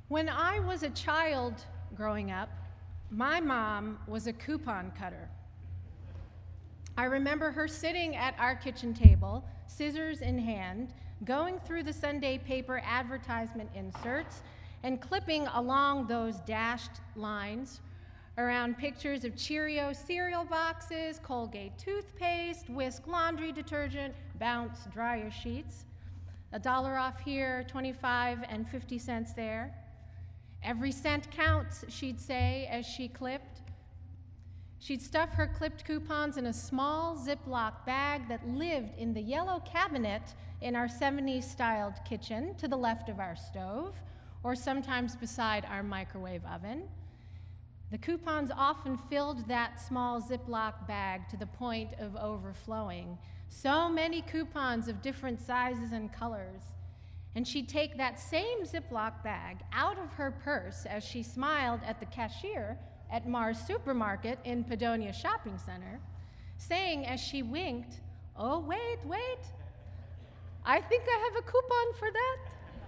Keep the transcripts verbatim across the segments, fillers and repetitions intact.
When I was a child growing up, my mom was a coupon cutter. I remember her sitting at our kitchen table, scissors in hand, going through the Sunday paper advertisement inserts and clipping along those dashed lines around pictures of Cheerio cereal boxes, Colgate toothpaste, Whisk laundry detergent, Bounce dryer sheets. A dollar off here, twenty-five and fifty cents there. Every cent counts, she'd say as she clipped. She'd stuff her clipped coupons in a small Ziploc bag that lived in the yellow cabinet in our seventies-styled kitchen to the left of our stove, or sometimes beside our microwave oven. The coupons often filled that small Ziploc bag to the point of overflowing. So many coupons of different sizes and colors. And she'd take that same Ziploc bag out of her purse as she smiled at the cashier at Mars Supermarket in Padonia Shopping Center, saying as she winked, "Oh, wait, wait, I think I have a coupon for that."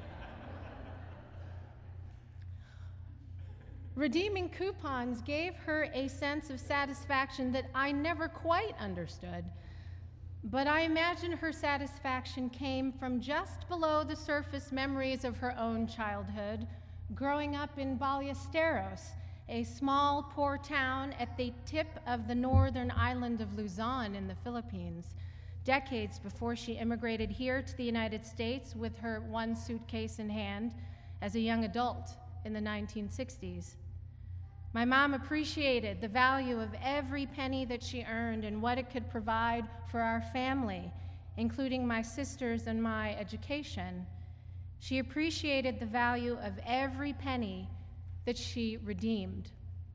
Redeeming coupons gave her a sense of satisfaction that I never quite understood, but I imagine her satisfaction came from just below the surface memories of her own childhood, growing up in Ballesteros, a small, poor town at the tip of the northern island of Luzon in the Philippines, decades before she immigrated here to the United States with her one suitcase in hand as a young adult in the nineteen sixties. My mom appreciated the value of every penny that she earned and what it could provide for our family, including my sisters and my education. She appreciated the value of every penny that she redeemed.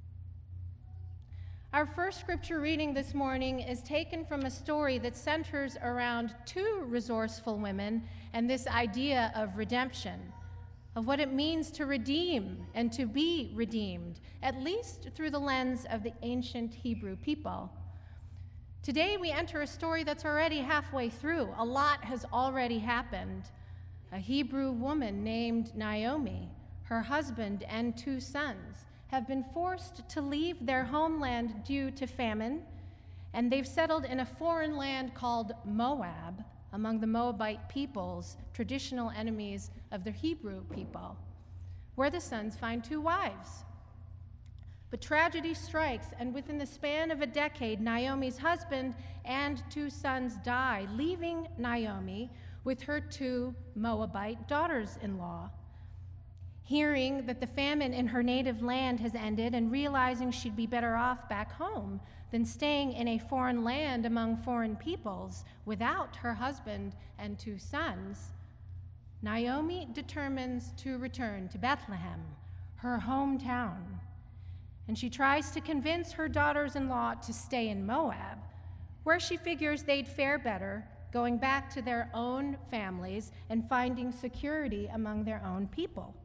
Our first scripture reading this morning is taken from a story that centers around two resourceful women and this idea of redemption, of what it means to redeem and to be redeemed, at least through the lens of the ancient Hebrew people. Today we enter a story that's already halfway through. A lot has already happened. A Hebrew woman named Naomi, her husband and two sons, have been forced to leave their homeland due to famine, and they've settled in a foreign land called Moab, among the Moabite peoples, traditional enemies of the Hebrew people, where the sons find two wives. But tragedy strikes, and within the span of a decade, Naomi's husband and two sons die, leaving Naomi with her two Moabite daughters-in-law. Hearing that the famine in her native land has ended and realizing she'd be better off back home than staying in a foreign land among foreign peoples without her husband and two sons, Naomi determines to return to Bethlehem, her hometown. And she tries to convince her daughters-in-law to stay in Moab, where she figures they'd fare better, going back to their own families and finding security among their own people.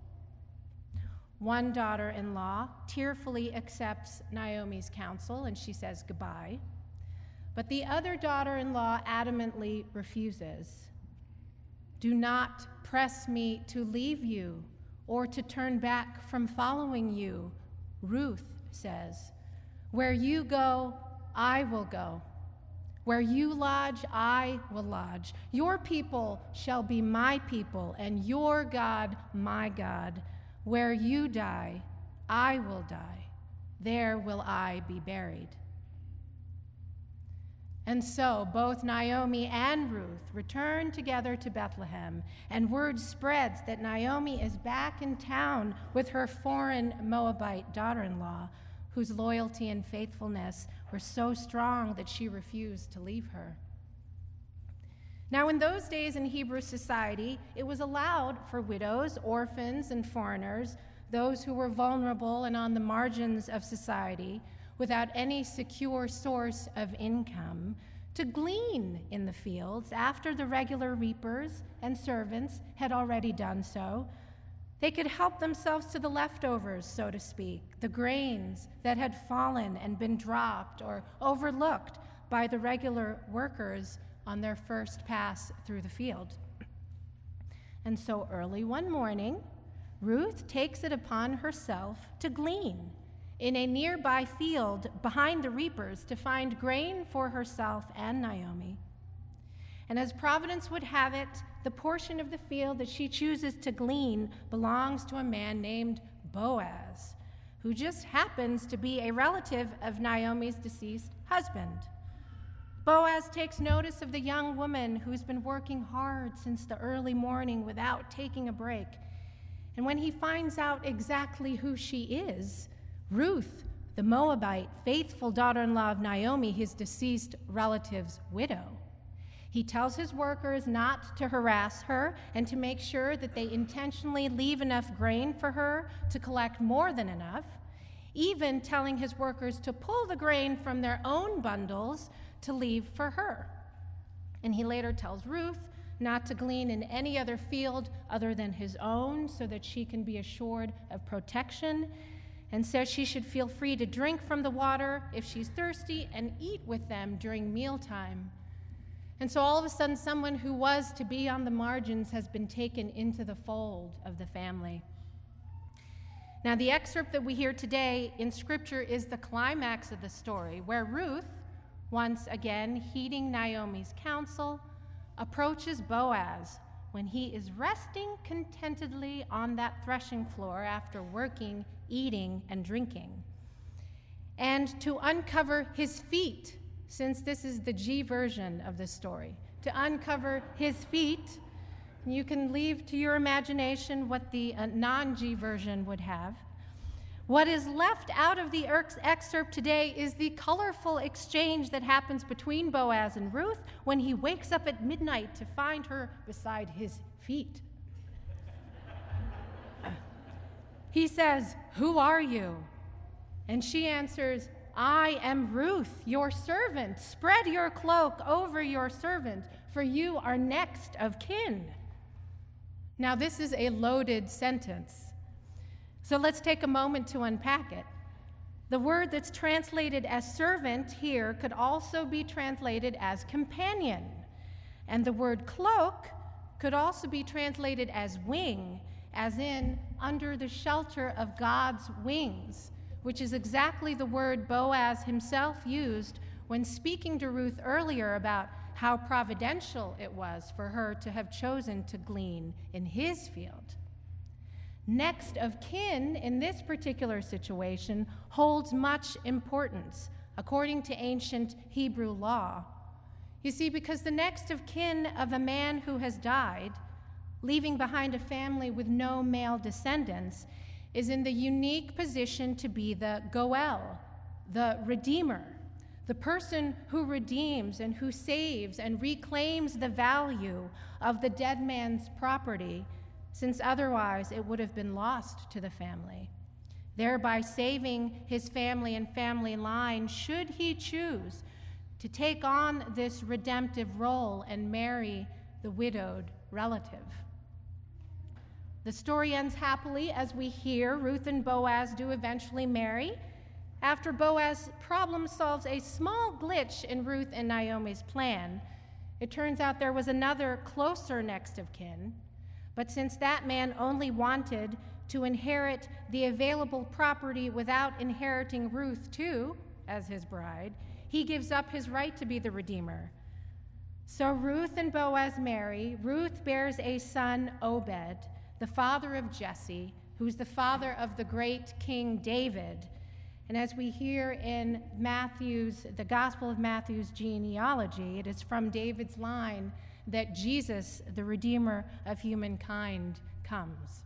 One daughter-in-law tearfully accepts Naomi's counsel, and she says goodbye. But the other daughter-in-law adamantly refuses. "Do not press me to leave you or to turn back from following you," Ruth says. "Where you go, I will go. Where you lodge, I will lodge. Your people shall be my people, and your God, my God. Where you die, I will die. There will I be buried." And so both Naomi and Ruth return together to Bethlehem, and word spreads that Naomi is back in town with her foreign Moabite daughter-in-law, whose loyalty and faithfulness were so strong that she refused to leave her. Now, in those days in Hebrew society, it was allowed for widows, orphans, and foreigners, those who were vulnerable and on the margins of society, without any secure source of income, to glean in the fields after the regular reapers and servants had already done so. They could help themselves to the leftovers, so to speak, the grains that had fallen and been dropped or overlooked by the regular workers on their first pass through the field. And so early one morning, Ruth takes it upon herself to glean in a nearby field behind the reapers to find grain for herself and Naomi. And as providence would have it, the portion of the field that she chooses to glean belongs to a man named Boaz, who just happens to be a relative of Naomi's deceased husband. Boaz takes notice of the young woman who's been working hard since the early morning without taking a break. And when he finds out exactly who she is, Ruth, the Moabite, faithful daughter-in-law of Naomi, his deceased relative's widow, he tells his workers not to harass her and to make sure that they intentionally leave enough grain for her to collect more than enough, even telling his workers to pull the grain from their own bundles to leave for her. And he later tells Ruth not to glean in any other field other than his own so that she can be assured of protection, and says she should feel free to drink from the water if she's thirsty and eat with them during mealtime. And so all of a sudden, someone who was to be on the margins has been taken into the fold of the family. Now, the excerpt that we hear today in Scripture is the climax of the story, where Ruth, once again heeding Naomi's counsel, approaches Boaz when he is resting contentedly on that threshing floor after working, eating, and drinking, and to uncover his feet, since this is the G version of the story, to uncover his feet. You can leave to your imagination what the uh, non-G version would have. What is left out of the excerpt today is the colorful exchange that happens between Boaz and Ruth when he wakes up at midnight to find her beside his feet. He says, "Who are you?" And she answers, "I am Ruth, your servant. Spread your cloak over your servant, for you are next of kin." Now, this is a loaded sentence. So let's take a moment to unpack it. The word that's translated as servant here could also be translated as companion. And the word cloak could also be translated as wing, as in under the shelter of God's wings, which is exactly the word Boaz himself used when speaking to Ruth earlier about how providential it was for her to have chosen to glean in his field. Next of kin in this particular situation holds much importance, according to ancient Hebrew law. You see, because the next of kin of a man who has died, leaving behind a family with no male descendants, is in the unique position to be the Goel, the redeemer, the person who redeems and who saves and reclaims the value of the dead man's property, since otherwise it would have been lost to the family, thereby saving his family and family line should he choose to take on this redemptive role and marry the widowed relative. The story ends happily as we hear Ruth and Boaz do eventually marry, after Boaz problem solves a small glitch in Ruth and Naomi's plan. It turns out there was another closer next of kin, but since that man only wanted to inherit the available property without inheriting Ruth too, as his bride, he gives up his right to be the redeemer. So Ruth and Boaz marry. Ruth bears a son, Obed, the father of Jesse, who's the father of the great King David. And as we hear in Matthew's, the Gospel of Matthew's genealogy, it is from David's line that Jesus, the Redeemer of humankind, comes.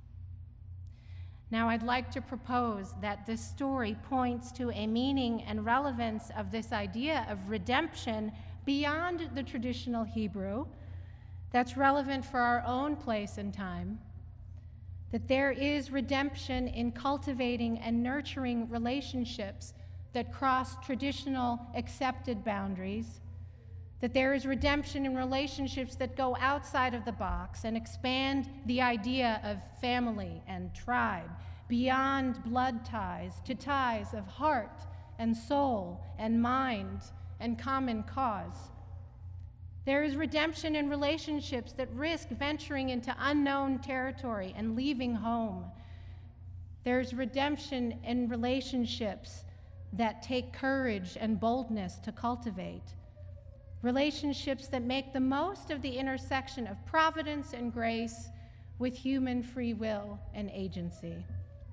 Now, I'd like to propose that this story points to a meaning and relevance of this idea of redemption beyond the traditional Hebrew that's relevant for our own place and time, that there is redemption in cultivating and nurturing relationships that cross traditional accepted boundaries, that there is redemption in relationships that go outside of the box and expand the idea of family and tribe, beyond blood ties to ties of heart and soul and mind and common cause. There is redemption in relationships that risk venturing into unknown territory and leaving home. There's redemption in relationships that take courage and boldness to cultivate. Relationships that make the most of the intersection of providence and grace with human free will and agency.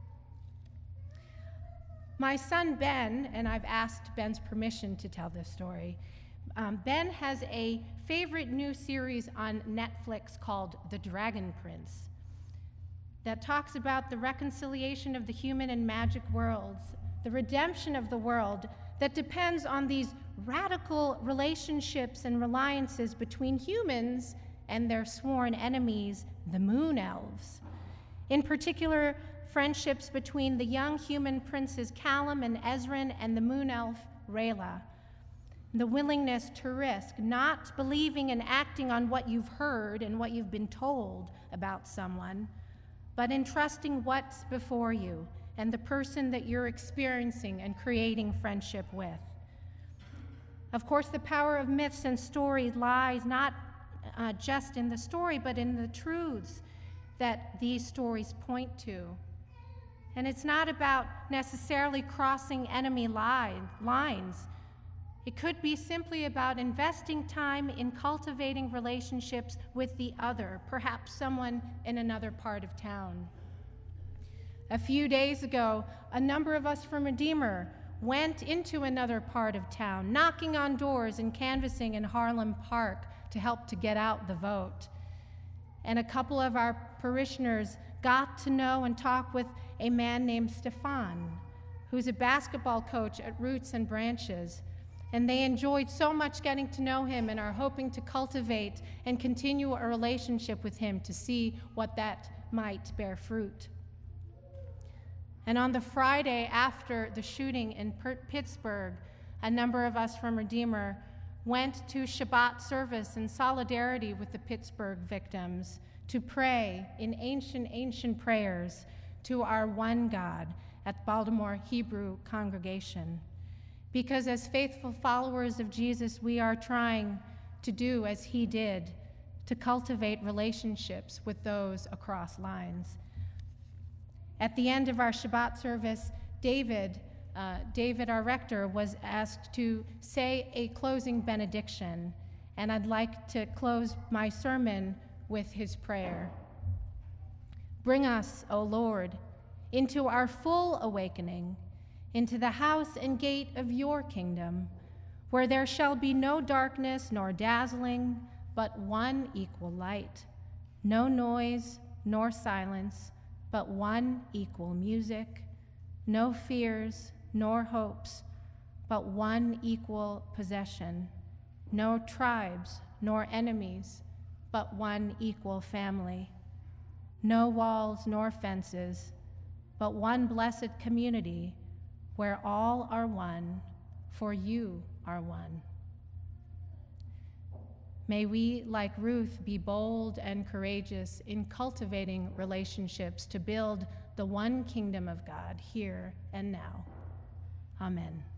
My son Ben, and I've asked Ben's permission to tell this story, um, Ben has a favorite new series on Netflix called The Dragon Prince that talks about the reconciliation of the human and magic worlds, the redemption of the world that depends on these radical relationships and reliances between humans and their sworn enemies, the moon elves. In particular, friendships between the young human princes Callum and Ezran and the moon elf Rayla. The willingness to risk, not believing and acting on what you've heard and what you've been told about someone, but entrusting what's before you and the person that you're experiencing and creating friendship with. Of course, the power of myths and stories lies not uh, just in the story, but in the truths that these stories point to. And it's not about necessarily crossing enemy line, lines. It could be simply about investing time in cultivating relationships with the other, perhaps someone in another part of town. A few days ago, a number of us from Redeemer went into another part of town, knocking on doors and canvassing in Harlem Park to help to get out the vote. And a couple of our parishioners got to know and talk with a man named Stefan, who's a basketball coach at Roots and Branches. And they enjoyed so much getting to know him and are hoping to cultivate and continue a relationship with him to see what that might bear fruit. And on the Friday after the shooting in Pittsburgh, a number of us from Redeemer went to Shabbat service in solidarity with the Pittsburgh victims to pray in ancient, ancient prayers to our one God at Baltimore Hebrew congregation. Because as faithful followers of Jesus, we are trying to do as he did, to cultivate relationships with those across lines. At the end of our Shabbat service, David, uh, David, our rector, was asked to say a closing benediction, and I'd like to close my sermon with his prayer. Bring us, O Lord, into our full awakening, into the house and gate of your kingdom, where there shall be no darkness nor dazzling, but one equal light, no noise nor silence, but one equal music, no fears nor hopes, but one equal possession, no tribes nor enemies, but one equal family, no walls nor fences, but one blessed community, where all are one, for you are one. May we, like Ruth, be bold and courageous in cultivating relationships to build the one kingdom of God here and now. Amen.